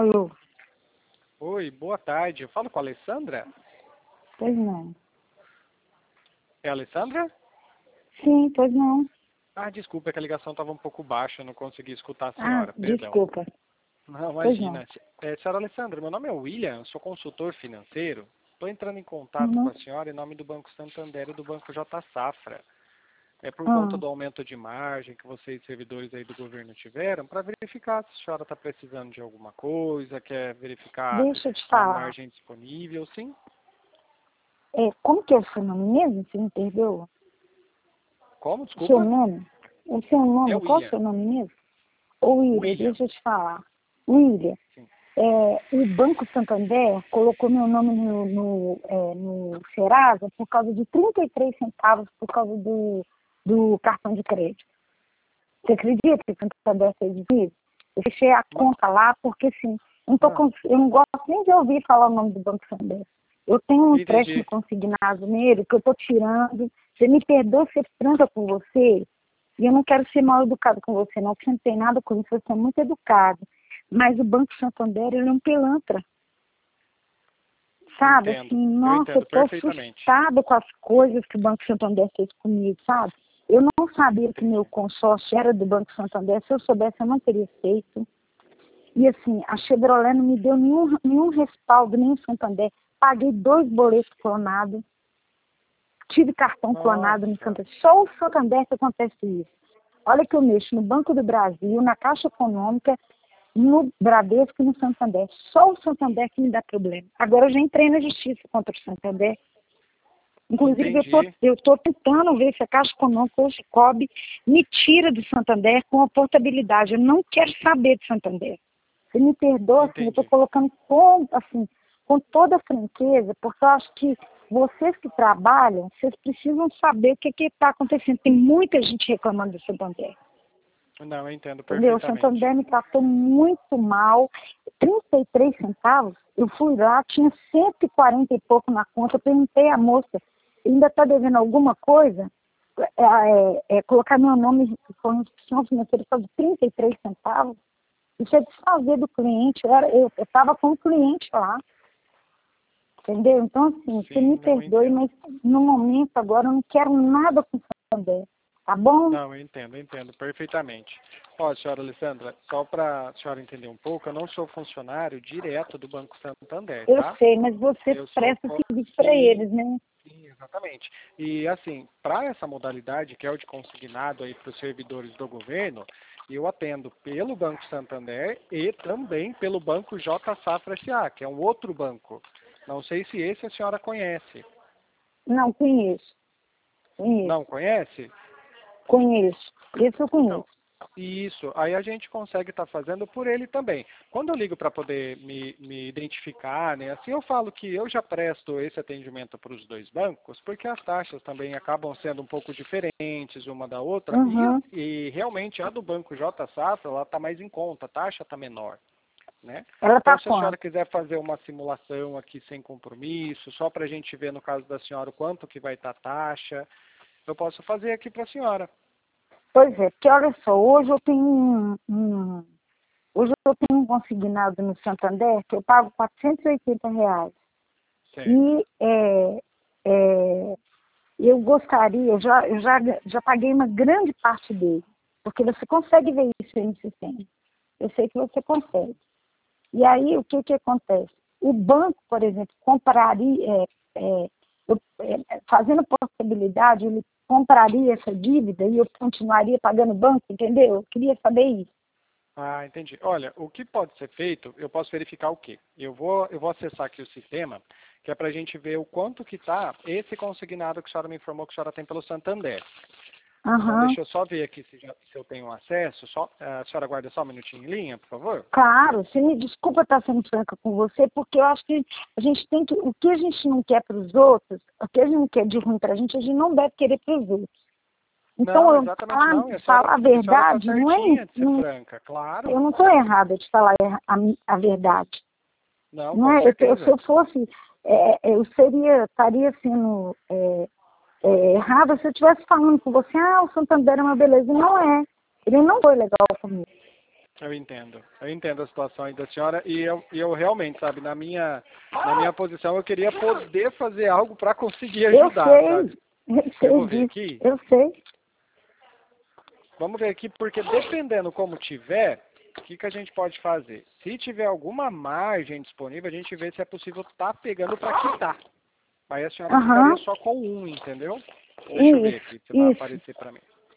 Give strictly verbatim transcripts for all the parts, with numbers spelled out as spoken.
Alô? Oi, boa tarde. Eu falo com a Alessandra? Pois não. É a Alessandra? Sim, pois não. Ah, desculpa, é que a ligação estava um pouco baixa, eu não consegui escutar a Ah, senhora, perdão. desculpa. Não, Pois não. imagina. É, senhora Alessandra, meu nome é William, sou consultor financeiro. Estou entrando em contato com Uhum. a senhora em nome do Banco Santander e do Banco J Safra. É por conta Ah, do aumento de margem que vocês, servidores aí do governo, tiveram, para verificar se a senhora está precisando de alguma coisa, quer verificar deixa eu te a falar. margem disponível, sim? É, como que é o seu nome mesmo? Você me perdoa? Como? O seu Desculpa? nome? O seu É nome, qual é o William. seu nome mesmo? Ô, William, William, deixa eu te falar. William, sim. é, o Banco Santander colocou meu nome no, no, é, no Serasa por causa de trinta e três centavos por causa do, do cartão de crédito. Você acredita que o Santander fez isso? Eu fechei a Ma- conta lá porque, assim, não tô ah, cons- eu não gosto nem de ouvir falar o nome do Banco Santander. Eu tenho um empréstimo entendi. consignado nele que eu tô tirando. Você me perdoa ser franca com você. E eu não quero ser mal educado com você, não, porque você não tem nada com isso, você é muito educado. Mas o Banco Santander, ele é um pilantra. Sabe, Entendo. assim, Eu nossa, eu entendo tô perfeitamente. assustada com as coisas que o Banco Santander fez comigo, sabe? Eu não sabia que meu Entendi. consórcio era do Banco Santander. Se eu soubesse, eu não teria feito. E assim, a Chevrolet não me deu nenhum, nenhum respaldo, nem o Santander. Paguei dois boletos clonados. Tive cartão clonado no Nossa. Santander. Só o Santander que acontece isso. Olha que eu mexo no Banco do Brasil, na Caixa Econômica, no Bradesco e no Santander. Só o Santander que me dá problema. Agora eu já entrei na justiça contra o Santander. Inclusive, eu tô, Entendi. eu tô tentando ver se a Caixa Econômica ou o Cicobi me tira do Santander com a portabilidade. Eu não quero saber do Santander. Você me perdoa, assim, eu estou Entendi. colocando com, assim, com toda a franqueza, porque eu acho que vocês que trabalham, vocês precisam saber o que está acontecendo. Tem muita gente reclamando do Santander. Não, eu entendo Entendeu? O perfeitamente. Santander me tratou muito mal. trinta e três centavos, eu fui lá, tinha cento e quarenta e pouco na conta. Eu perguntei à moça, ainda está devendo alguma coisa? É, é, é, colocar meu nome como instituição financeira só de trinta e três centavos. Isso é desfazer do cliente. Eu estava com o cliente lá. Entendeu? Então, assim, você me Sim, não perdoe, entendo. mas no momento agora eu não quero nada com o Santander. Tá bom? Não, eu entendo, eu entendo perfeitamente. Ó, senhora Alessandra, só para a senhora entender um pouco, eu não sou funcionário direto do Banco Santander, Eu tá? sei, mas você Eu sou... presta co- serviço para Sim, eles, né? sim, exatamente. E assim, para essa modalidade, que é o de consignado aí para os servidores do governo, eu atendo pelo Banco Santander e também pelo Banco J Safra S A, que é um outro banco. Não sei se esse a senhora conhece. Não, conheço. Conheço. Não conhece? Conheço. Esse eu Então, conheço. isso. Aí a gente consegue estar fazendo por ele também. Quando eu ligo para poder me, me identificar, né, assim eu falo que eu já presto esse atendimento para os dois bancos, porque as taxas também acabam sendo um pouco diferentes uma da outra, Uhum. e, e realmente a do Banco J Safra, ela está mais em conta, a taxa está menor. Né? Ela Então, tá se a senhora quanto? quiser fazer uma simulação aqui sem compromisso, só para a gente ver no caso da senhora o quanto que vai estar a taxa, eu posso fazer aqui para a senhora. Pois é, porque olha só, hoje eu tenho um, um- hoje eu tenho um consignado no Santander que eu pago quatrocentos e oitenta reais. Certo. E é, é, eu gostaria, eu já, eu já, já paguei uma grande parte dele, porque você consegue ver isso aí no sistema. Eu sei que você consegue. E aí, o que que acontece? O banco, por exemplo, compraria, é, é, eu, é, fazendo possibilidade, ele compraria essa dívida e eu continuaria pagando o banco, entendeu? Eu queria saber isso. Ah, entendi. Olha, o que pode ser feito, eu posso verificar o quê? Eu vou, eu vou acessar aqui o sistema, que é para a gente ver o quanto que está esse consignado que a senhora me informou que a senhora tem pelo Santander. Então, Aham. deixa eu só ver aqui se, já- se eu tenho acesso. Só, a senhora aguarda só um minutinho em linha, por favor? Claro, você me desculpa estar sendo franca com você, porque eu acho que a gente tem que, o que a gente não quer para os outros, o que a gente não quer de ruim para a gente, a gente não deve querer para os outros. Então, Não, eu exatamente falar, não. E a senhora, falar a e a senhora está verdade não é, certinha de ser não, franca, claro. eu não estou errada de falar a, a verdade. Não, Não com é? Eu, se certeza. eu fosse, é, eu seria, estaria sendo é, é, errada se eu estivesse falando com você, ah, o Santander é uma beleza. Não é. Ele não foi legal comigo. Eu entendo. Eu entendo a situação aí da senhora e eu, e eu realmente, sabe, na minha, na minha posição eu queria poder fazer algo para conseguir ajudar, Eu sei, sabe? eu Eu sei vou ver disso, aqui. eu sei. Vamos ver aqui, porque dependendo como tiver, o que, que a gente pode fazer? Se tiver alguma margem disponível, a gente vê se é possível estar pegando para quitar. Aí a senhora Aham, ficaria só com um, entendeu? Deixa eu ver isso, aqui se vai isso. aparecer para mim.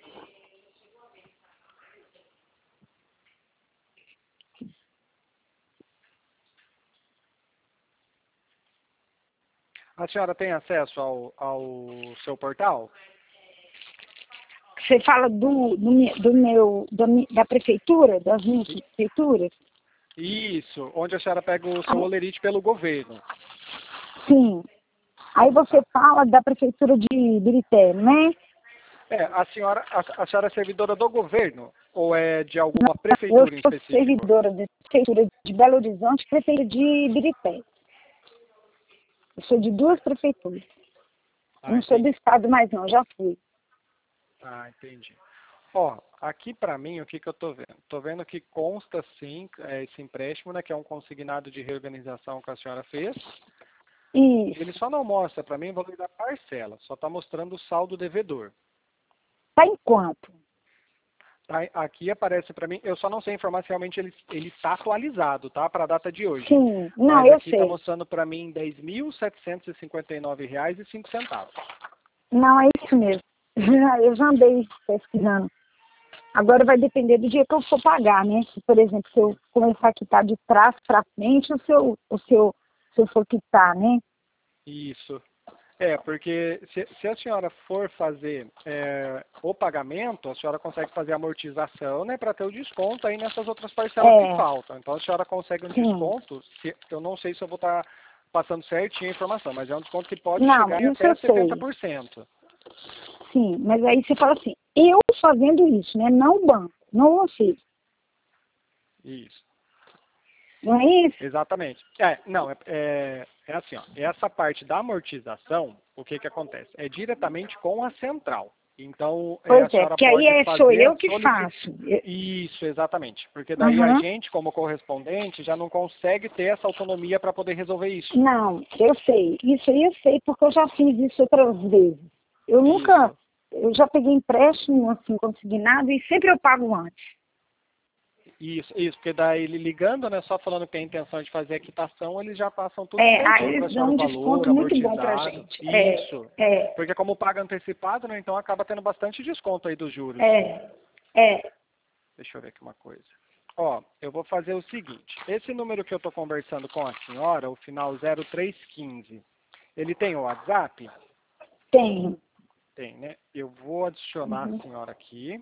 A senhora tem acesso ao, ao seu portal? Você fala do, do, me- do meu, da, mi- da prefeitura, das minhas prefeituras? Isso, onde a senhora pega o seu olerite pelo governo. Sim. Aí você fala da prefeitura de Birité, né? É, a senhora, a, a senhora é servidora do governo ou é de alguma Eu prefeitura em sou específico? servidora da prefeitura de Belo Horizonte, prefeitura de Birité. Eu sou de duas prefeituras. Ah, Não sou do entendi. estado mais não, já fui. Ah, entendi. Ó, aqui pra mim, o que que eu tô vendo? Tô vendo que consta sim é, esse empréstimo, né, que é um consignado de reorganização que a senhora fez. Ele Isso. só não mostra pra mim o valor da parcela, só tá mostrando o saldo devedor. Tá em quanto? Tá, aqui aparece pra mim, eu só não sei informar se realmente ele ele tá atualizado, tá, para a data de hoje. Sim. Não, Mas eu aqui tá sei. mostrando pra mim dez mil setecentos e cinquenta e nove reais e cinco centavos. Não, é isso mesmo. Eu já andei pesquisando. Agora vai depender do dia que eu for pagar, né? Se, por exemplo, se eu começar a quitar de trás para frente, ou se eu, ou se eu, se eu for quitar, né? Isso. É, porque se, se a senhora for fazer é, o pagamento, a senhora consegue fazer a amortização, né, para ter o desconto aí nessas outras parcelas que É, faltam. Então a senhora consegue um sim. desconto, se, eu não sei se eu vou estar passando certinho a informação, mas é um desconto que pode Não, chegar em isso até eu sei. setenta por cento. Sim, mas aí você fala assim, eu fazendo isso, né? Não o banco, não você. Isso. Não é isso? Exatamente. É, não, é, é, é assim, ó, essa parte da amortização, o que que acontece? É diretamente com a central. Então, é, a Pois é, senhora porque aí pode é, sou fazer a eu que solicitação. faço. Eu- Isso, exatamente. Porque daí a Uhum. gente, como correspondente, já não consegue ter essa autonomia para poder resolver isso. Não, eu sei. Isso aí eu sei, porque eu já fiz isso outras vezes. Eu nunca, Isso. eu já peguei empréstimo assim, consignado, e sempre eu pago antes. Isso, isso, porque daí ele ligando, né, só falando que tem a intenção de fazer a quitação, eles já passam tudo É, aí certinho para a eles dão senhora o um valor, desconto muito bom pra amortizado. gente. É, Isso. é, Porque como paga antecipado, né, então acaba tendo bastante desconto aí dos juros. é, é. Deixa eu ver aqui uma coisa. Ó, eu vou fazer o seguinte. Esse número que eu estou conversando com a senhora, o final zero três um cinco, ele tem o WhatsApp? Tenho. Tem, né? Eu vou adicionar a Uhum. senhora aqui.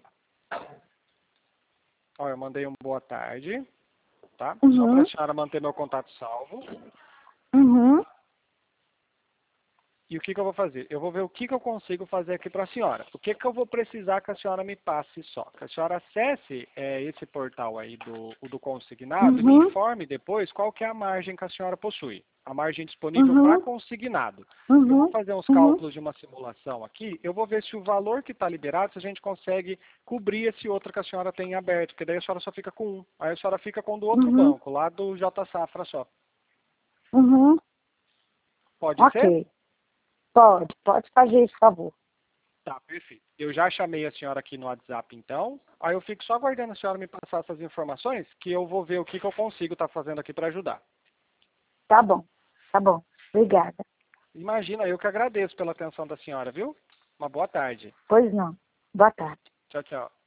Ó, eu mandei um boa tarde, tá? Só para a Uhum. senhora manter meu contato salvo. Uhum. E o que, que eu vou fazer? Eu vou ver o que, que eu consigo fazer aqui para a senhora. O que, que eu vou precisar que a senhora me passe só? Que a senhora acesse é, esse portal aí do, o do consignado e me Uhum. informe depois qual que é a margem que a senhora possui. A margem disponível para Uhum. consignado. Eu vou Uhum. fazer uns Uhum. cálculos de uma simulação aqui. Eu vou ver se o valor que está liberado, se a gente consegue cobrir esse outro que a senhora tem aberto. Porque daí a senhora só fica com um. Aí a senhora fica com o do outro Uhum. banco, lá do J Safra só. Uhum. Pode ser? Ok. Pode, pode fazer esse favor. Tá, perfeito. Eu já chamei a senhora aqui no WhatsApp, então. Aí eu fico só aguardando a senhora me passar essas informações, que eu vou ver o que, que eu consigo estar fazendo aqui para ajudar. Tá bom, tá bom. Obrigada. Imagina, eu que agradeço pela atenção da senhora, viu? Uma boa tarde. Pois não. Boa tarde. Tchau, tchau.